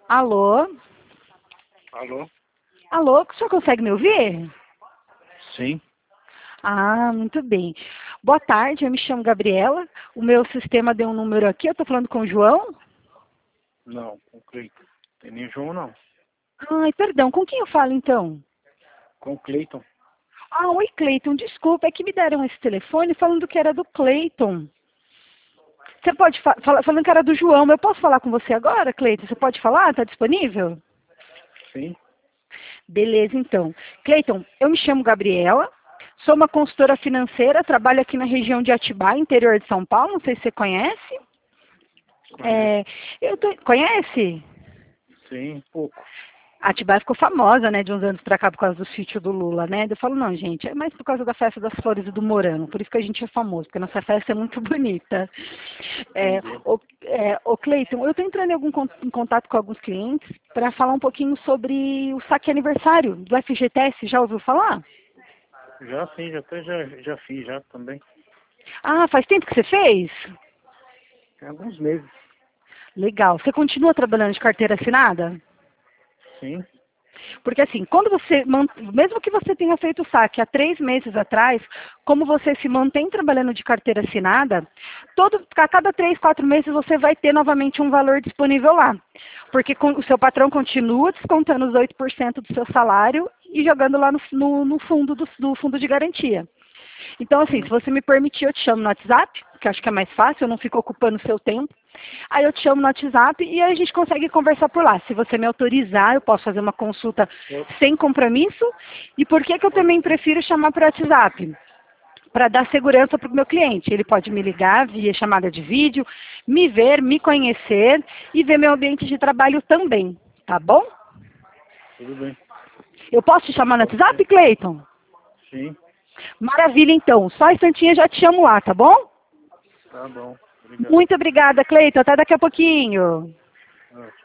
Alô? Alô? Alô, o senhor consegue me ouvir? Sim. Ah, muito bem. Boa tarde, eu me chamo Gabriela. O meu sistema deu um número aqui, eu estou falando com o João? Não, com o Cleiton. Tem nem João, não. Ai, perdão, com quem eu falo então? Com o Cleiton. Ah, oi Cleiton, desculpa, é que me deram esse telefone falando que era do Cleiton. Você pode falar, falando que era do João, eu posso falar com você agora, Cleiton? Você pode falar? Está disponível? Sim. Beleza, então. Cleiton, eu me chamo Gabriela, sou uma consultora financeira, trabalho aqui na região de Atibaia, interior de São Paulo, não sei se você conhece. Conheço. Conhece? Sim, pouco. Atibaia ficou famosa, né, de uns anos pra cá por causa do sítio do Lula, né? Eu falo, não, gente, é mais por causa da festa das flores e do morango, por isso que a gente é famoso, porque a nossa festa é muito bonita. Entendi. Ô Cleiton, eu estou entrando em contato com alguns clientes para falar um pouquinho sobre o saque aniversário do FGTS, já ouviu falar? Já sim, já fiz já também. Ah, faz tempo que você fez? Tem alguns meses. Legal. Você continua trabalhando de carteira assinada? Sim. Porque assim, quando você, mesmo que você tenha feito o saque há 3 meses atrás, como você se mantém trabalhando de carteira assinada, a cada 3, 4 meses você vai ter novamente um valor disponível lá. Porque o seu patrão continua descontando os 8% do seu salário e jogando lá no fundo do fundo de garantia. Então, assim, se Sim. você me permitir, eu te chamo no WhatsApp, que eu acho que é mais fácil, eu não fico ocupando o seu tempo. Aí eu te chamo no WhatsApp e aí a gente consegue conversar por lá. Se você me autorizar, eu posso fazer uma consulta Pode, sem compromisso. E por que que eu pode também sim. prefiro chamar por WhatsApp? Para dar segurança para o meu cliente. Ele pode me ligar via chamada de vídeo, me ver, me conhecer e ver meu ambiente de trabalho também. Tá bom? Tudo bem. Eu posso te chamar no Pode WhatsApp, ser. Cleiton? Sim. Maravilha, então. Só um instantinho eu já te chamo lá, tá bom? Tá bom. Obrigado. Muito obrigada, Cleiton. Até daqui a pouquinho. Ah,